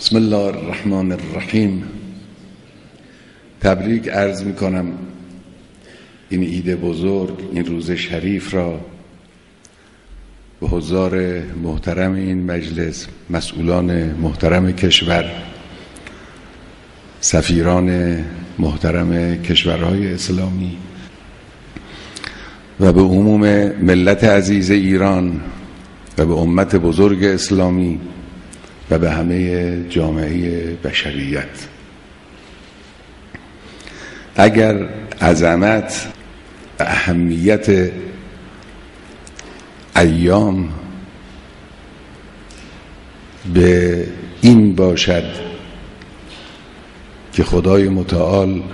بسم الله الرحمن الرحیم. تبریک عرض می کنم این عید بزرگ، این روز شریف را به حضار محترم این مجلس، مسئولان محترم کشور، سفیران محترم کشورهای اسلامی و به عموم ملت عزیز ایران و به امت بزرگ اسلامی و به همه جامعه بشریت. اگر عظمت و اهمیت ایام به این باشد که خدای متعال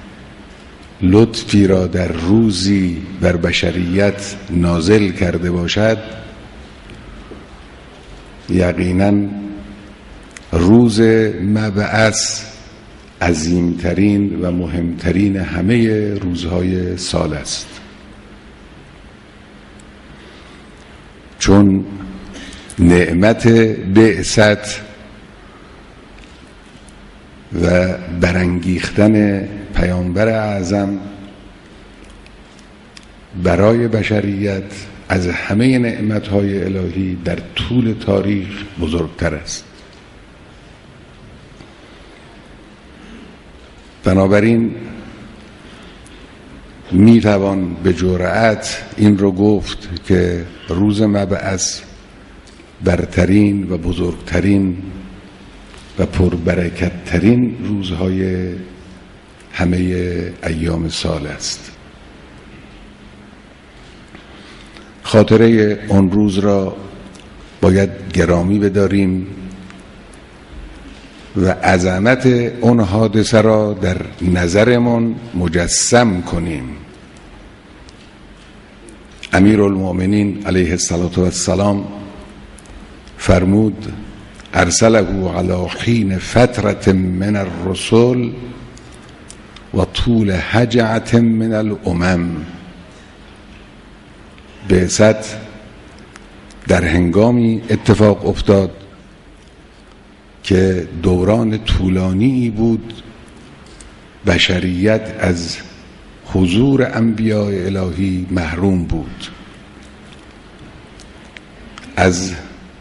لطفی را در روزی بر بشریت نازل کرده باشد، یقیناً روز مبعث عظیمترین و مهمترین همه روزهای سال است، چون نعمت بعثت و برانگیختن پیامبر اعظم برای بشریت از همه نعمتهای الهی در طول تاریخ بزرگتر است. بنابراین میتوان به جرأت این رو گفت که روز مبعث برترین و بزرگترین و پربرکتترین روزهای همه ایام سال است. خاطره اون روز را باید گرامی بداریم و عظمت اون حادثه را در نظرمون مجسم کنیم. امیرالمؤمنین علیه السلام فرمود: ارسله علی حین فترة من الرسل و طول هجعة من الامم. بعثت در هنگامی اتفاق افتاد که دوران طولانی بود بشریت از حضور انبیاء الهی محروم بود. از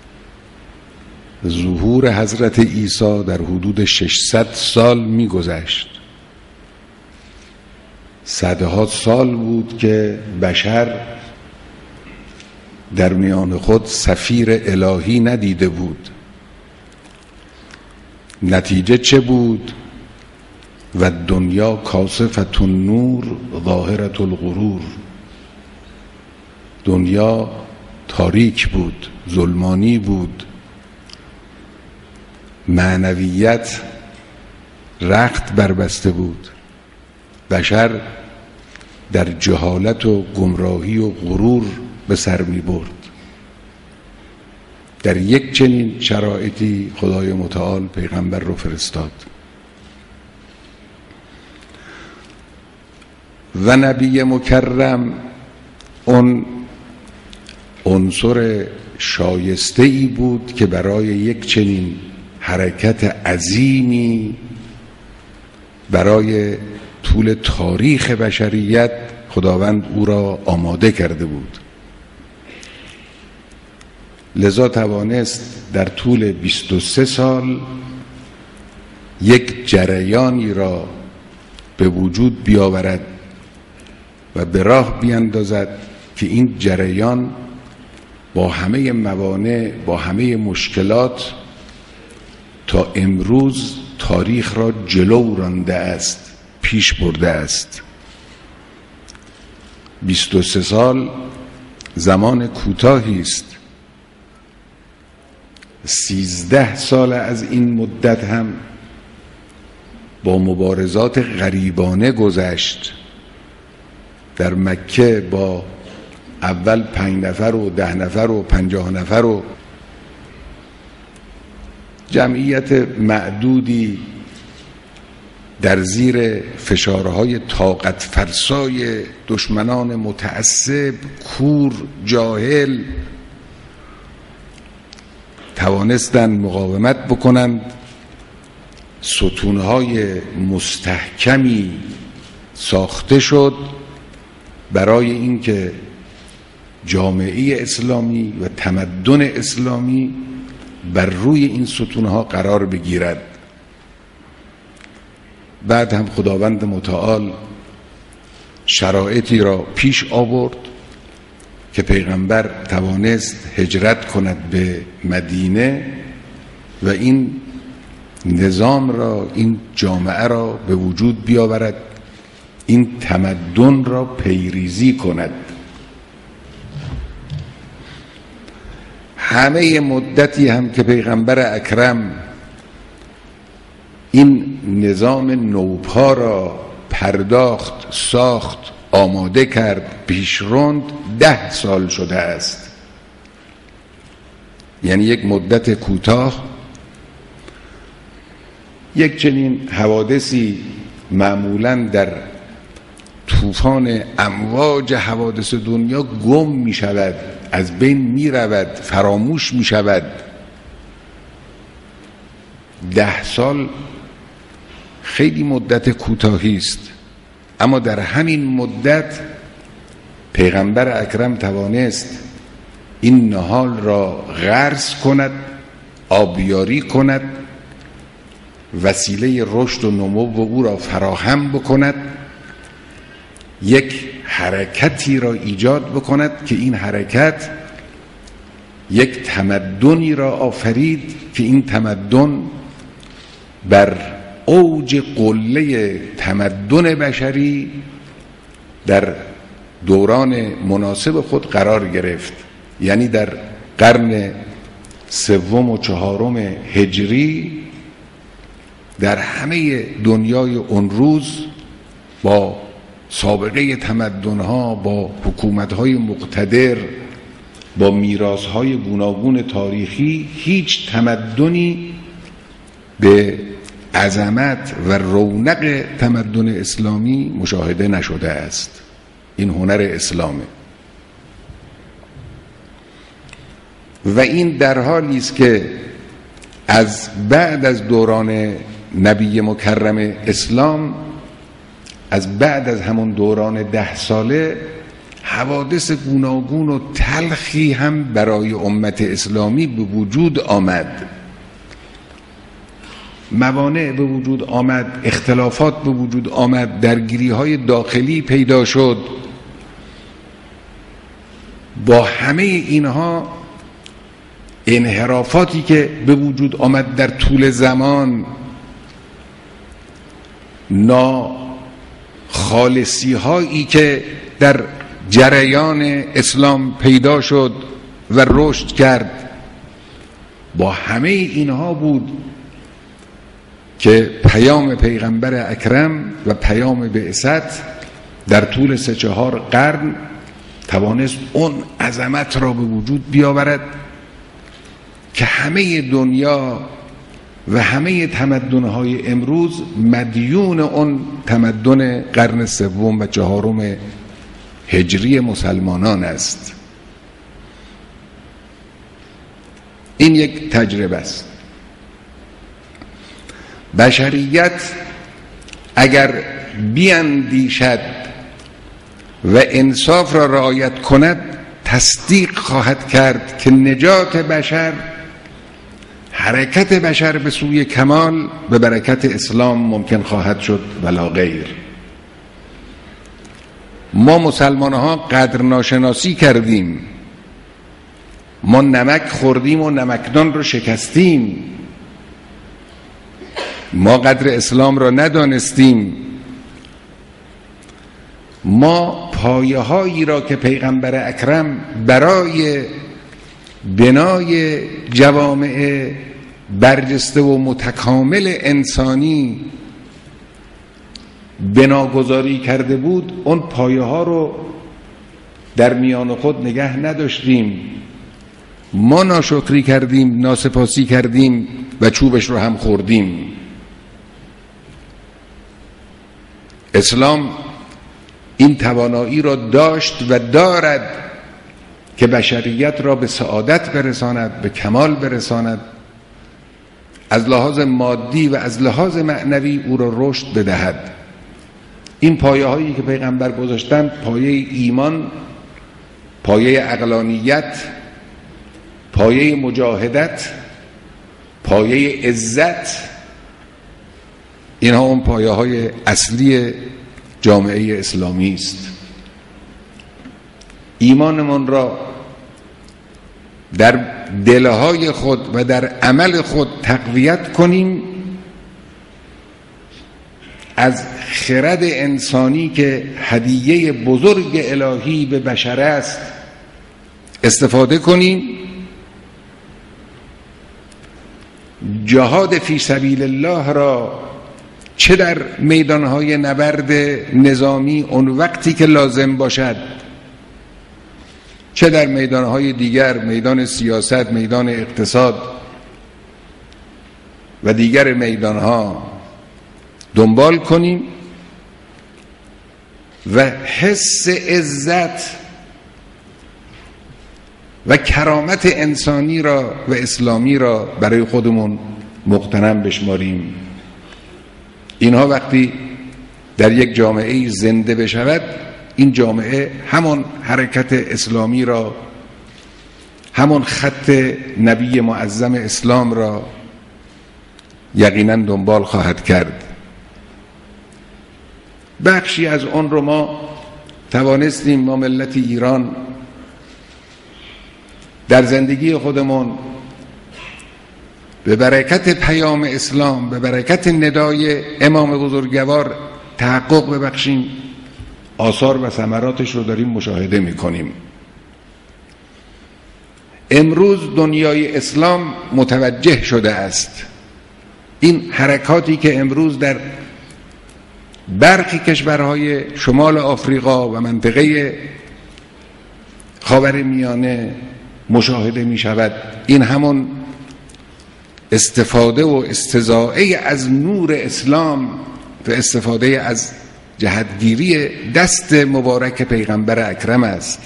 ظهور حضرت عیسی در حدود 600 سال می‌گذشت. صدها سال بود که بشر در میان خود سفیر الهی ندیده بود. نتیجه چه بود؟ و دنیا کاسفة النور ظاهرة الغرور. دنیا تاریک بود، ظلمانی بود، معنویت رخت بربسته بود. بشر در جهالت و گمراهی و غرور به سر می برد. در یک چنین شرایطی خدای متعال پیغمبر رو فرستاد و نبی مکرم اون عنصر شایسته‌ای بود که برای یک چنین حرکت عظیمی برای طول تاریخ بشریت خداوند او را آماده کرده بود. لذا توانست در طول 23 سال یک جریانی را به وجود بیاورد و به راه بیاندازد که این جریان با همه موانع، با همه مشکلات تا امروز تاریخ را جلو رانده است، پیش برده است. 23 سال زمان کوتاهی است. 13 سال از این مدت هم با مبارزات غریبانه گذشت. در مکه با اول 5 نفر و 10 نفر و 50 نفر و جمعیت معدودی در زیر فشارهای طاقت فرسای دشمنان متعصب، کور، جاهل توانستند مقاومت بکنند ستونهای مستحکمی ساخته شد برای اینکه جامعه اسلامی و تمدن اسلامی بر روی این ستونها قرار بگیرد. بعد هم خداوند متعال شرایطی را پیش آورد که پیغمبر توانست هجرت کند به مدینه و این نظام را، این جامعه را به وجود بیاورد، این تمدن را پیریزی کند. همه مدتی هم که پیغمبر اکرم این نظام نوپا را پرداخت، ساخت، آماده کرد، پیشروند 10 سال شده است. یعنی یک مدت کوتاه. یک چنین حوادثی معمولاً در طوفان امواج حوادث دنیا گم می شود، از بین می رود، فراموش می شود. 10 سال خیلی مدت کوتاهی است، اما در همین مدت پیغمبر اکرم توانست این نهال را غرس کند، آبیاری کند، وسیله رشد و نمو او را فراهم بکند، یک حرکتی را ایجاد بکند که این حرکت یک تمدنی را آفرید که این تمدن بر اوج قله تمدن بشری در دوران مناسب خود قرار گرفت. یعنی در قرن 3 و 4 هجری در همه دنیای اون روز با سابقه تمدن‌ها، با حکومت‌های مقتدر، با میراث‌های گوناگون تاریخی، هیچ تمدنی به عظمت و رونق تمدن اسلامی مشاهده نشده است. این هنر اسلامه و این در حالی است که از بعد از دوران نبی مکرم اسلام، از بعد از همون دوران 10 ساله، حوادث گوناگون و تلخی هم برای امت اسلامی به وجود آمد. موانع به وجود آمد، اختلافات به وجود آمد، درگیری‌های داخلی پیدا شد. با همه اینها انحرافاتی که به وجود آمد در طول زمان، ناخالصی هایی که در جریان اسلام پیدا شد و رشد کرد، با همه اینها بود که پیام پیغمبر اکرم و پیام بعثت در طول 3-4 قرن توانست اون عظمت را به وجود بیاورد که همه دنیا و همه تمدن‌های امروز مدیون اون تمدن قرن 3 و 4 هجری مسلمانان است. این یک تجربه است. بشریت اگر بیاندیشد و انصاف را رعایت کند، تصدیق خواهد کرد که نجات بشر، حرکت بشر به سوی کمال به برکت اسلام ممکن خواهد شد ولا غیر. ما مسلمان ها قدر ناشناسی کردیم، ما نمک خوردیم و نمکدان رو شکستیم، ما قدر اسلام را ندانستیم، ما پایه هایی را که پیغمبر اکرم برای بنای جوامع برجسته و متکامل انسانی بناگذاری کرده بود، اون پایه ها رو در میان خود نگه نداشتیم. ما ناشکری کردیم، ناسپاسی کردیم و چوبش رو هم خوردیم. اسلام این توانایی را داشت و دارد که بشریت را به سعادت برساند، به کمال برساند، از لحاظ مادی و از لحاظ معنوی او را رشد بدهد. این پایه هایی که پیغمبر گذاشتن، پایه ایمان، پایه عقلانیت، پایه مجاهدت، پایه عزت، اینها اون پایه های اصلی جامعه اسلامی است. ایمانمان را در دلهای خود و در عمل خود تقویت کنیم، از خرد انسانی که هدیه بزرگ الهی به بشر است استفاده کنیم، جهاد فی سبیل الله را چه در میدانهای نبرد نظامی اون وقتی که لازم باشد، چه در میدانهای دیگر، میدان سیاست، میدان اقتصاد و دیگر میدانها دنبال کنیم و حس عزت و کرامت انسانی را و اسلامی را برای خودمون مغتنم بشماریم. اینها وقتی در یک جامعه زنده بشود، این جامعه همون حرکت اسلامی را، همون خط نبی معظم اسلام را یقینا دنبال خواهد کرد. بخشی از اون رو ما توانستیم، ما ملت ایران، در زندگی خودمون به برکت پیام اسلام، به برکت ندای امام بزرگوار تحقق ببخشیم. آثار و ثمراتش رو داریم مشاهده میکنیم. امروز دنیای اسلام متوجه شده است. این حرکاتی که امروز در برخی کشورهای شمال آفریقا و منطقه خاورمیانه مشاهده می شود، این همون استفاده و استضاعه از نور اسلام و استفاده از جهتگیری دست مبارک پیغمبر اکرم است.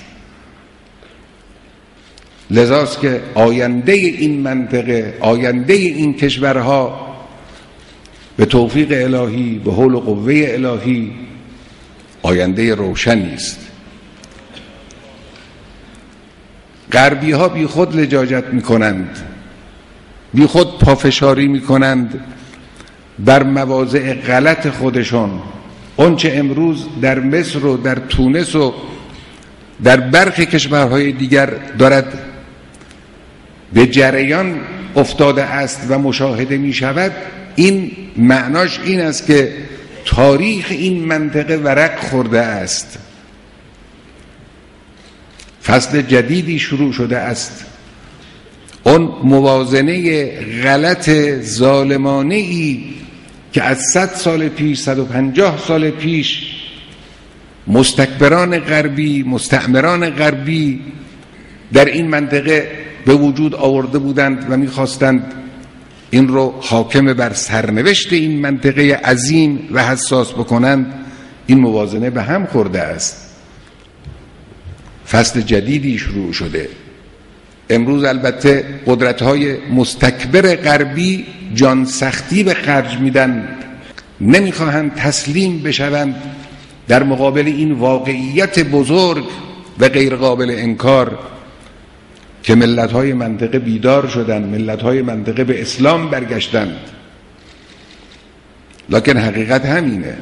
لذاست که آینده این منطقه، آینده این کشورها به توفیق الهی، به حول و قوه الهی آینده روشنی است. غربی ها بی خود لجاجت می کنند، بی خود پافشاری می کنند بر مواضع غلط خودشون. اون چه امروز در مصر و در تونس و در برخی کشورهای دیگر دارد به جریان افتاده است و مشاهده می شود، این معناش این است که تاریخ این منطقه ورق خورده است، فصل جدیدی شروع شده است. اون موازنه غلط ظالمانه‌ای که از 100 سال پیش، 150 سال پیش مستکبران غربی، مستعمران غربی در این منطقه به وجود آورده بودند و می‌خواستند این رو حاکم بر سرنوشت این منطقه عظیم و حساس بکنند، این موازنه به هم خورده است. فصل جدیدی شروع شده. امروز البته قدرت‌های مستکبر غربی جان سختی به خرج میدن، نمیخواهند تسلیم بشوند در مقابل این واقعیت بزرگ و غیر قابل انکار که ملت‌های منطقه بیدار شدند، ملت‌های منطقه به اسلام برگشتند. لکن حقیقت همینه،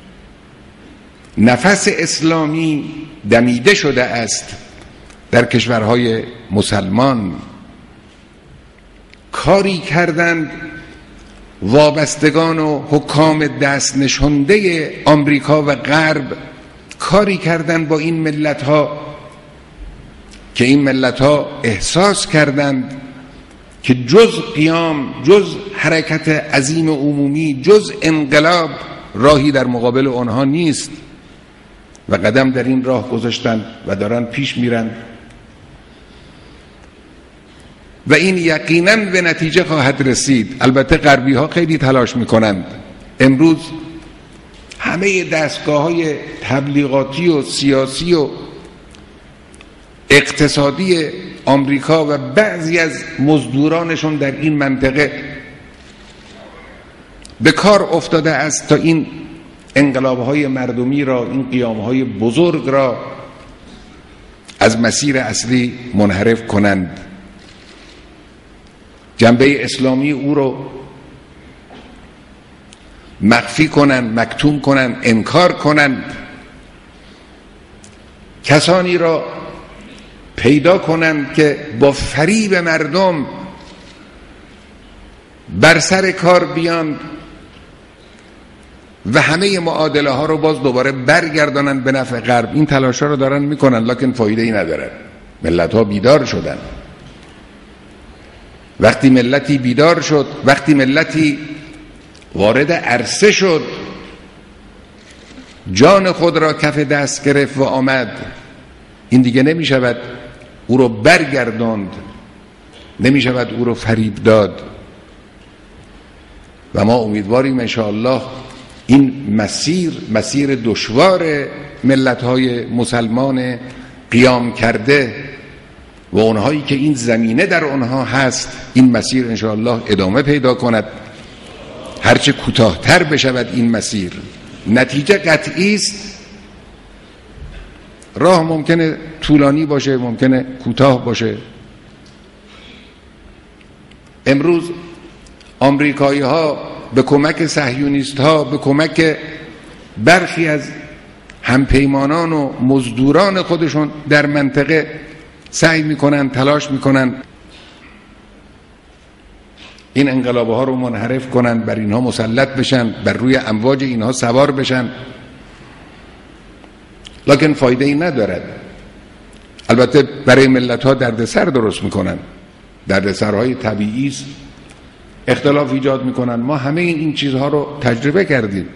نفس اسلامی دمیده شده است در کشورهای مسلمان. کاری کردند وابستگان و حکام دست نشانده آمریکا و غرب، کاری کردند با این ملت‌ها که این ملت‌ها احساس کردند که جز قیام، جز حرکت عظیم عمومی، جز انقلاب راهی در مقابل آنها نیست و قدم در این راه گذاشتند و دارن پیش میرن و این یقیناً به نتیجه خواهد رسید. البته غربی ها خیلی تلاش میکنند. امروز همه دستگاه‌های تبلیغاتی و سیاسی و اقتصادی آمریکا و بعضی از مزدورانشون در این منطقه به کار افتاده است تا این انقلاب‌های مردمی را، این قیام‌های بزرگ را از مسیر اصلی منحرف کنند، جنبه اسلامی او رو مخفی کنند، مکتوم کنند، انکار کنند، کسانی را پیدا کنند که با فریب مردم بر سر کار بیان و همه معادله ها رو باز دوباره برگردانند به نفع غرب. این تلاش ها رو دارن میکنن لکن فایده ای ندارن. ملت ها بیدار شدن. وقتی ملتی بیدار شد، وقتی ملتی وارد عرصه شد، جان خود را کف دست گرفت و آمد، این دیگه نمی شود او رو برگرداند، نمی شود او رو فریب داد. و ما امیدواریم انشاءالله این مسیر دشوار ملت‌های مسلمان قیام کرده و اونهایی که این زمینه در اونها هست، این مسیر انشاءالله ادامه پیدا کند، هرچه کوتاه‌تر بشود این مسیر. نتیجه قطعی است، راه ممکنه طولانی باشه، ممکنه کوتاه باشه. امروز آمریکایی ها به کمک صهیونیست ها، به کمک برخی از همپیمانان و مزدوران خودشون در منطقه سعی میکنن، تلاش میکنن این انقلاب ها رو منحرف کنن، بر اینها مسلط بشن، بر روی امواج اینها سوار بشن، لکن فایده ای ندارد. البته برای ملت ها دردسر درست میکنن، دردسرهای طبیعی است، اختلاف ایجاد میکنن. ما همه این چیزها رو تجربه کردیم.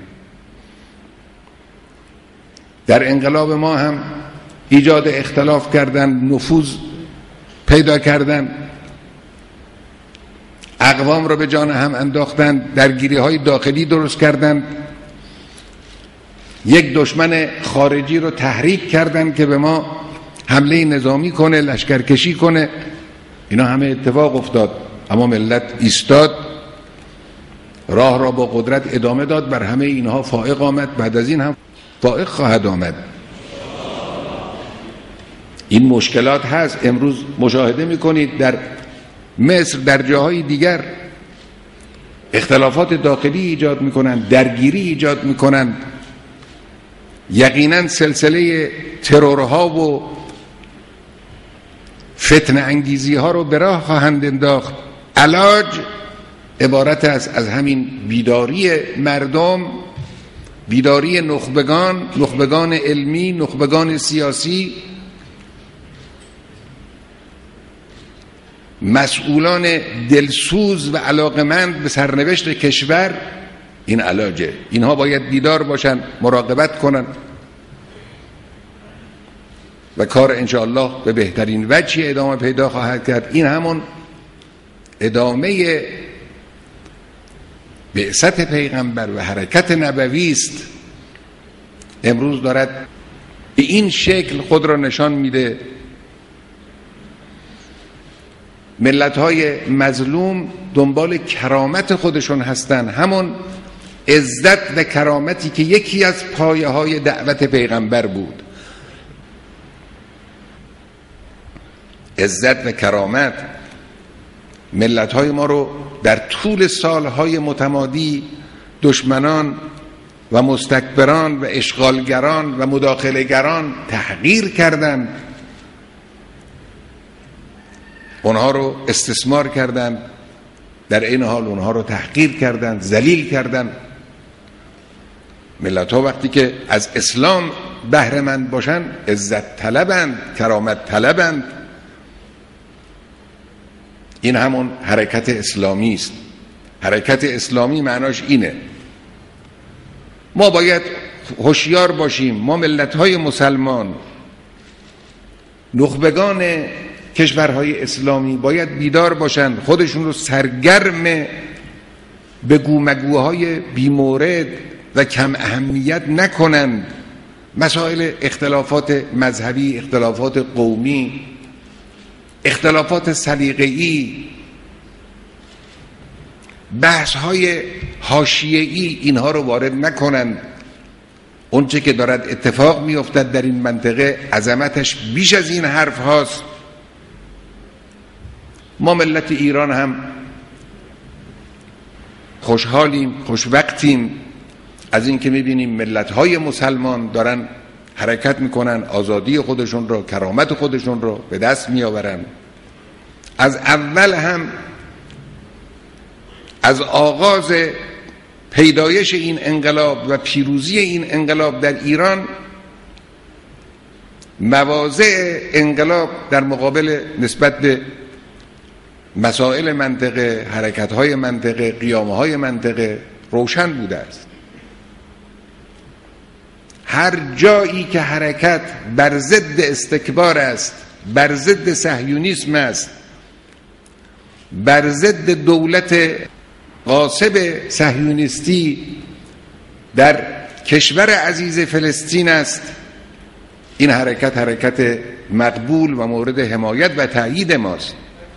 در انقلاب ما هم ایجاد اختلاف کردن، نفوذ پیدا کردن، اقوام رو به جان هم انداختن، درگیری های داخلی درست کردن، یک دشمن خارجی رو تحریک کردن که به ما حمله نظامی کنه، لشکرکشی کنه. اینا همه اتفاق افتاد، اما ملت ایستاد، راه را با قدرت ادامه داد، بر همه اینها فائق آمد، بعد از این هم فائق خواهد آمد. این مشکلات هست. امروز مشاهده میکنید در مصر، در جاهای دیگر اختلافات داخلی ایجاد میکنن، درگیری ایجاد میکنن. یقینا سلسله ترورها و فتنه انگیزی ها رو به راه خواهند انداخت. علاج عبارت است از همین بیداری مردم، بیداری نخبگان علمی، نخبگان سیاسی، مسئولان دلسوز و علاقمند به سرنوشت کشور. این علاجه. اینها باید بیدار باشن، مراقبت کنن و کار انشاءالله به بهترین وجهی ادامه پیدا خواهد کرد. این همون ادامه بعثت پیغمبر و حرکت نبوی است. امروز دارد به این شکل خود را نشان میده. ملت‌های مظلوم دنبال کرامت خودشون هستن، همون عزت و کرامتی که یکی از پایه‌های دعوت پیغمبر بود. عزت و کرامت ملت‌های ما رو در طول سالهای متمادی دشمنان و مستکبران و اشغالگران و مداخله‌گران تحقیر کردند، اونها رو استثمار کردند، در این حال اونها رو تحقیر کردند، ذلیل کردند. ملت‌ها وقتی که از اسلام بهره مند باشن، عزت طلبند، کرامت طلبند. این همون حرکت اسلامی است. حرکت اسلامی معناش اینه. ما باید هوشیار باشیم. ما ملت‌های مسلمان، نخبگان کشورهای اسلامی باید بیدار باشند، خودشون رو سرگرم به گومگوهای بیمورد و کم اهمیت نکنند. مسائل اختلافات مذهبی، اختلافات قومی، اختلافات سلیقه‌ای، بحث های حاشیه‌ای اینها رو وارد نکنند. اونچه که دارد اتفاق میافتد در این منطقه عظمتش بیش از این حرف هاست. ما ملت ایران هم خوشحالیم، خوشوقتیم از این که میبینیم ملت‌های مسلمان دارن حرکت میکنن، آزادی خودشون رو، کرامت خودشون رو به دست میآورن. از اول هم، از آغاز پیدایش این انقلاب و پیروزی این انقلاب در ایران، مواضع انقلاب در مقابل نسبت به مسائل منطقه، حرکت‌های منطقه، قیام‌های منطقه روشن بوده است. هر جایی که حرکت بر ضد استکبار است، بر ضد صهیونیسم است، بر ضد دولت غاصب صهیونیستی در کشور عزیز فلسطین است، این حرکت حرکت مقبول و مورد حمایت و تأیید ماست.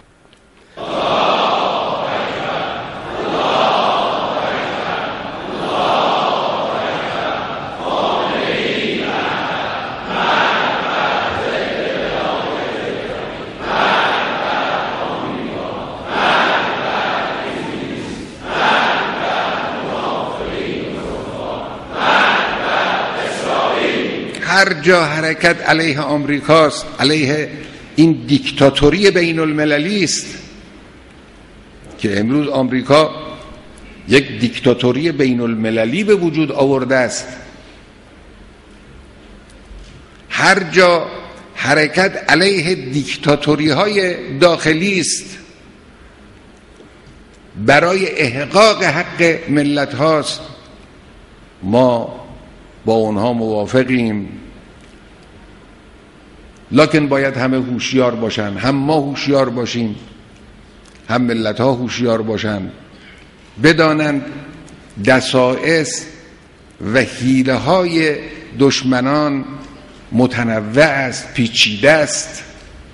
هر جا حرکت علیه آمریکاست، علیه این دیکتاتوری بین المللی است که امروز آمریکا یک دیکتاتوری بین المللی به وجود آورده است، هر جا حرکت علیه دیکتاتوری های داخلی است برای احقاق حق ملت هاست، ما با اونها موافقیم. لکن باید همه هوشیار باشن، هم ما هوشیار باشیم، هم ملت ها هوشیار باشن، بدانند دسائس و حیله های دشمنان متنوع است، پیچیده است.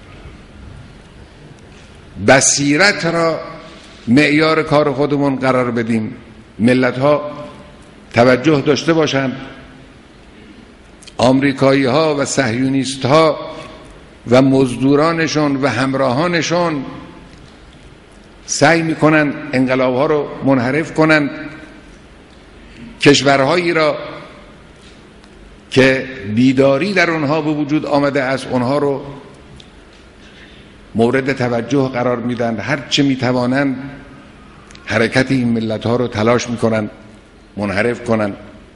بصیرت را معیار کار خودمون قرار بدیم. ملت ها توجه داشته باشند. آمریکایی ها و صهیونیست ها و مزدورانشون و همراهانشون سعی میکنن انقلاب ها رو منحرف کنن. کشورهایی را که بیداری در اونها به وجود آمده است، اونها رو مورد توجه قرار میدن. هر چه میتوانند حرکت این ملت ها رو تلاش میکنن منحرف کنن.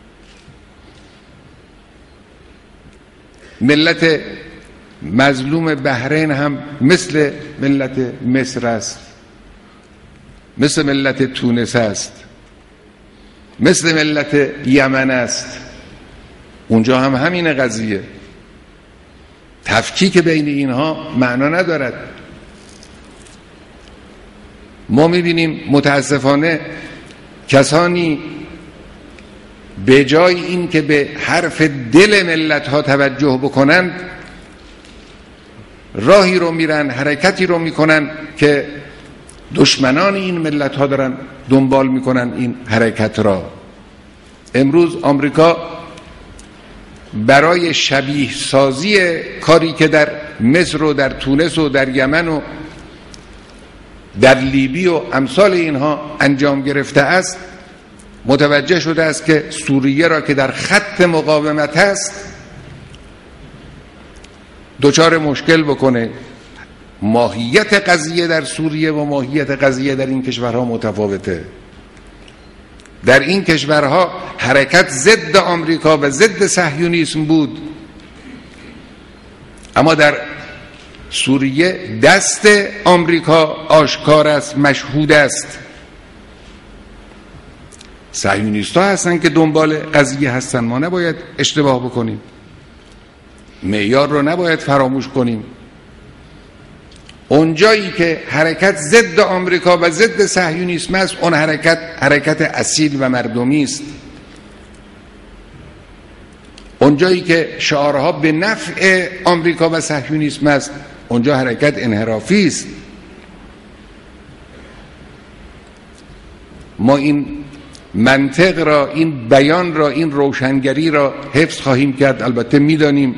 ملت مظلوم بحرین هم مثل ملت مصر است، مثل ملت تونس است، مثل ملت یمن است. اونجا هم همین قضیه. تفکیک بین اینها معنا ندارد. ما میبینیم متاسفانه کسانی به جای این که به حرف دل ملت ها توجه بکنند، راهی رو میرن، حرکتی رو میکنن که دشمنان این ملت ها دارن دنبال میکنن این حرکت را. امروز آمریکا برای شبیه سازی کاری که در مصر و در تونس و در یمن و در لیبی و امثال اینها انجام گرفته است، متوجه شده است که سوریه را که در خط مقاومت است دچار مشکل بکنه. ماهیت قضیه در سوریه و ماهیت قضیه در این کشورها متفاوته. در این کشورها حرکت ضد آمریکا و ضد صهیونیسم بود، اما در سوریه دست آمریکا آشکار است، مشهود است. صهیونیست ها هستن که دنبال قضیه هستن. ما نباید اشتباه بکنیم، معیار رو نباید فراموش کنیم. اونجایی که حرکت ضد آمریکا و ضد صهیونیسم است، اون حرکت اصیل و مردمی است. اونجایی که شعارها به نفع آمریکا و صهیونیسم است، اونجا حرکت انحرافی است. ما این منطق را، این بیان را، این روشنگری را حفظ خواهیم کرد. البته میدانیم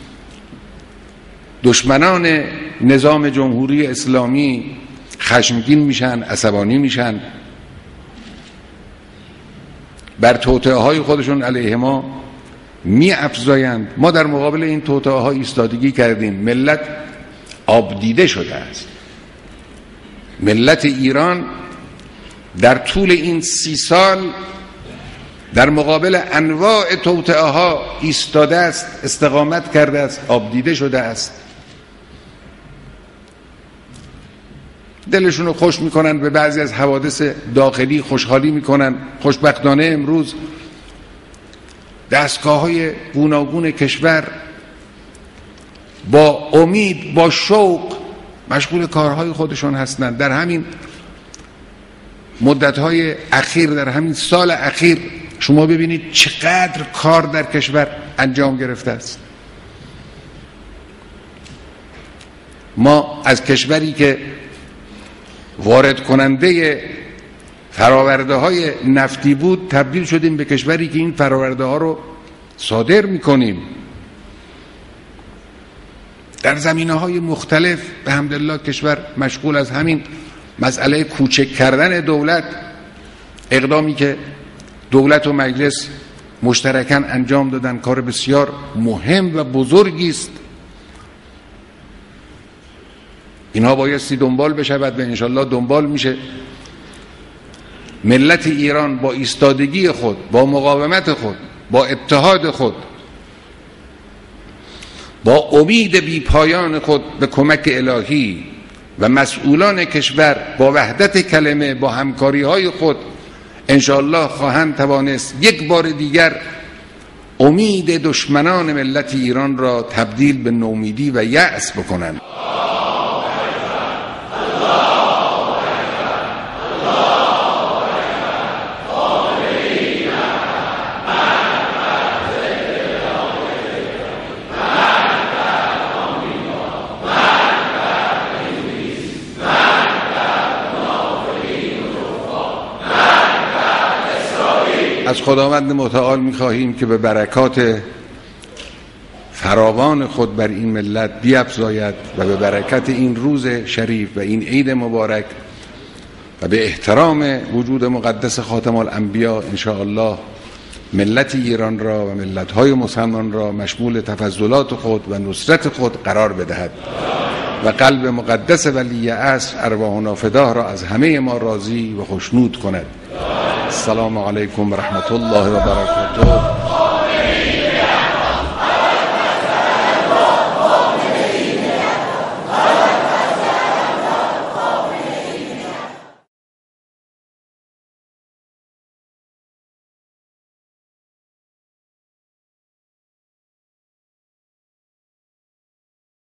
دشمنان نظام جمهوری اسلامی خشمگین میشن، عصبانی میشن، بر توطئه های خودشون علیه ما می افزایند. ما در مقابل این توطئه ها ایستادگی کردیم. ملت آبدیده شده است. ملت ایران در طول این 30 سال در مقابل انواع توطئه ها ایستاده است، استقامت کرده است، آبدیده شده است. دلشون رو خوش میکنن به بعضی از حوادث داخلی، خوشحالی میکنن. خوشبختانه امروز دستگاه‌های گوناگون کشور با امید، با شوق مشغول کارهای خودشون هستند. در همین مدت‌های اخیر، در همین سال اخیر شما ببینید چقدر کار در کشور انجام گرفته است. ما از کشوری که وارد کننده فراورده های نفتی بود تبدیل شدیم به کشوری که این فراورده ها رو صادر میکنیم. در زمینه های مختلف به حمدالله کشور مشغول از همین مسئله کوچک کردن دولت، اقدامی که دولت و مجلس مشترکاً انجام دادن کار بسیار مهم و بزرگی است. اینها بایستی دنبال بشود و انشالله دنبال میشه. ملت ایران با ایستادگی خود، با مقاومت خود، با اتحاد خود، با امید بی پایان خود به کمک الهی و مسئولان کشور، با وحدت کلمه، با همکاری های خود انشالله خواهند توانست یک بار دیگر امید دشمنان ملت ایران را تبدیل به نومیدی و یأس بکنند. از خداوند متعال می‌خواهیم که به برکات فراوان خود بر این ملت بیفزاید و به برکت این روز شریف و این عید مبارک و به احترام وجود مقدس خاتم الانبیا ان شاء الله ملت ایران را و ملت‌های مسلمان را مشمول تفضلات خود و نصرت خود قرار بدهد و قلب مقدس ولی عصر ارواحنا فداه را از همه ما راضی و خوشنود کند. السلام علیکم و رحمت الله و برکاته.